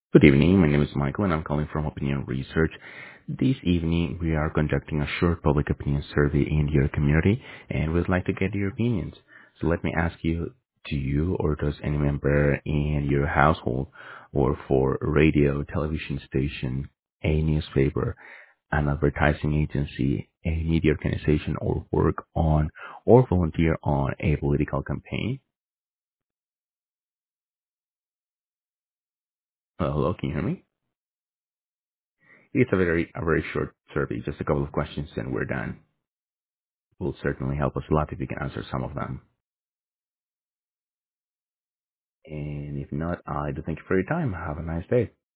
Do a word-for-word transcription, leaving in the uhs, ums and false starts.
Good evening. My name is Michael, and I'm calling from Opinion Research. This evening, we are conducting a short public opinion survey in your community, and we'd like to get your opinions. So let me ask you, do you or does any member in your household work for a radio, television station, a newspaper, an advertising agency, a media organization, or work on or volunteer on a political campaign? Uh, Hello, can you hear me? It's a very, a very short survey, just a couple of questions, and we're done. Will certainly help us a lot if you can answer some of them. And if not, I do thank you for your time. Have a nice day.